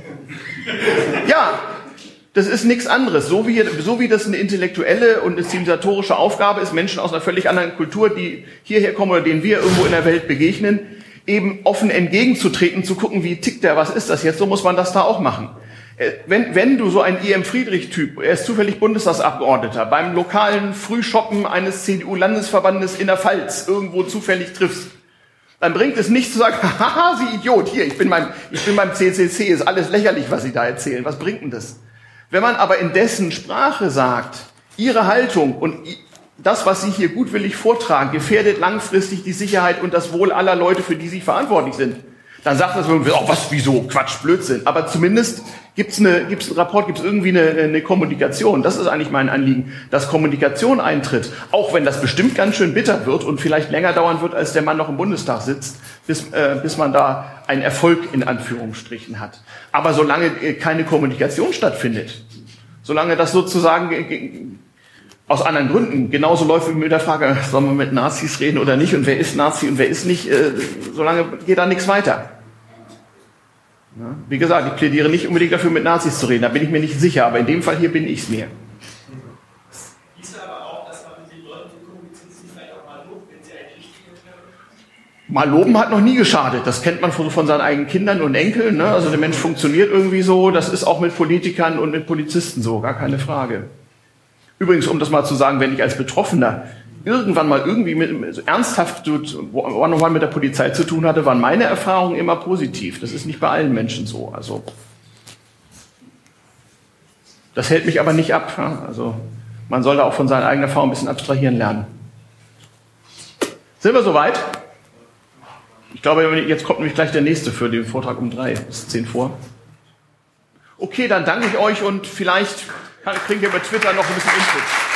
Speaker 1: Ja, das ist nichts anderes. So wie das eine intellektuelle und eine zivilisatorische Aufgabe ist, Menschen aus einer völlig anderen Kultur, die hierher kommen oder denen wir irgendwo in der Welt begegnen, eben offen entgegenzutreten, zu gucken, wie tickt der, was ist das jetzt, so muss man das da auch machen. Wenn du so ein I.M. Friedrich-Typ, er ist zufällig Bundestagsabgeordneter, beim lokalen Frühshoppen eines CDU-Landesverbandes in der Pfalz irgendwo zufällig triffst, dann bringt es nichts zu sagen, haha, Sie Idiot, hier, ich bin beim CCC, ist alles lächerlich, was Sie da erzählen, was bringt denn das? Wenn man aber in dessen Sprache sagt, Ihre Haltung und das, was Sie hier gutwillig vortragen, gefährdet langfristig die Sicherheit und das Wohl aller Leute, für die Sie verantwortlich sind, dann sagt das irgendwie, oh, was, wieso, Quatsch, Blödsinn. Aber zumindest Gibt's einen Rapport, gibt's irgendwie eine Kommunikation? Das ist eigentlich mein Anliegen, dass Kommunikation eintritt, auch wenn das bestimmt ganz schön bitter wird und vielleicht länger dauern wird, als der Mann noch im Bundestag sitzt, bis man da einen Erfolg in Anführungsstrichen hat. Aber solange keine Kommunikation stattfindet, solange das sozusagen aus anderen Gründen genauso läuft wie mit der Frage, sollen wir mit Nazis reden oder nicht und wer ist Nazi und wer ist nicht, solange geht da nichts weiter. Ja, wie gesagt, ich plädiere nicht unbedingt dafür, mit Nazis zu reden, da bin ich mir nicht sicher, aber in dem Fall hier bin ich es mir.
Speaker 6: Es hieß aber auch, dass man mit den Leuten kommuniziert, sie vielleicht auch mal lobt, wenn sie einen richtigen hören.
Speaker 1: Mal loben hat noch nie geschadet, das kennt man von seinen eigenen Kindern und Enkeln, ne? Also der Mensch funktioniert irgendwie so, das ist auch mit Politikern und mit Polizisten so, gar keine Frage. Übrigens, um das mal zu sagen, wenn ich als Betroffener irgendwann mal irgendwie ernsthaft one-on-one mit der Polizei zu tun hatte, waren meine Erfahrungen immer positiv. Das ist nicht bei allen Menschen so. Also das hält mich aber nicht ab. Also man soll da auch von seinen eigenen Erfahrungen ein bisschen abstrahieren lernen. Sind wir soweit? Ich glaube, jetzt kommt nämlich gleich der nächste für den Vortrag um 3, bis 10 vor. Okay, dann danke ich euch und vielleicht kriegen wir über Twitter noch ein bisschen Input.